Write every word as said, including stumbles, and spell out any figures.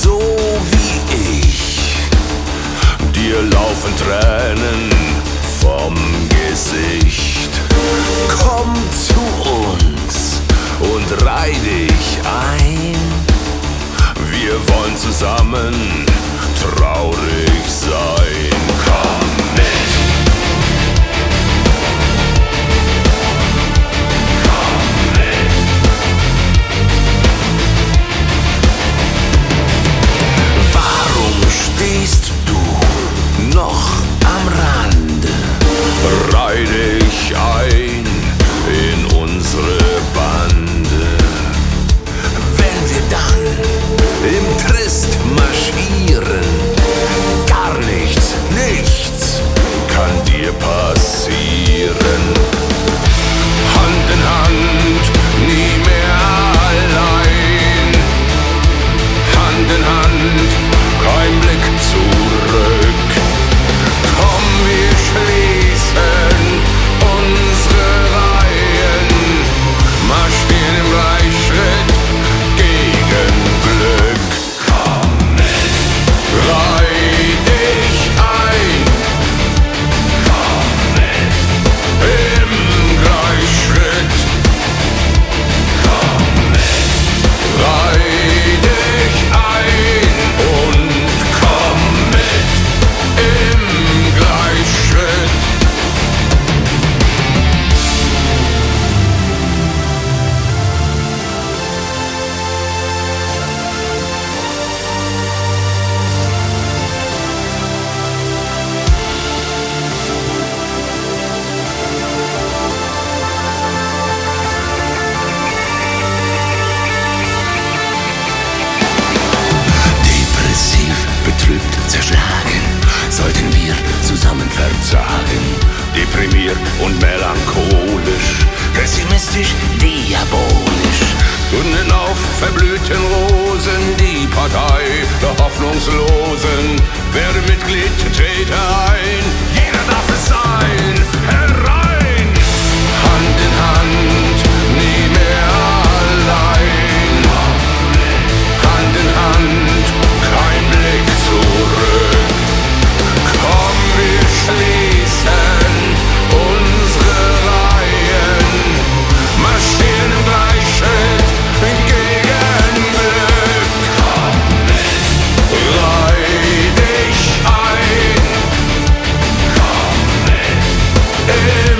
so wie ich. Dir laufen Tränen vom Gesicht. Komm zu uns und reih dich ein. Wir wollen zusammen traurig sein. Komm mit. Komm mit. Warum stehst du noch am Rande? Reih dich ein in unsere Bande. Wenn wir dann im Trist marschieren, gar nichts, nichts kann dir passieren. Hand in Hand, nie mehr allein. Hand in Hand, kein Blick zurück. Komm, wir schließen unsere Reihen, marschieren im Gleichschritt gegen Glück. Komm mit, reih dich ein. Komm mit, im Gleichschritt. Komm mit, reih dich ein und komm mit im Gleichschritt. Depressiv, betrübt, zerschlagen, sollten wir zusammen verzagen. Deprimiert und melancholisch, pessimistisch, diabolisch. Gründen auf verblühten Rosen die Partei der Hoffnungslosen. Werde Mitglied, trete ein, jeder darf es sein. Herein! Hand in Hand, nie mehr allein. Hand in Hand, kein Blick zurück. Komm, wir schließen unsere Reihen, marschieren im Gleichschritt gegen Glück. Komm mit, reih dich ein. Komm mit, im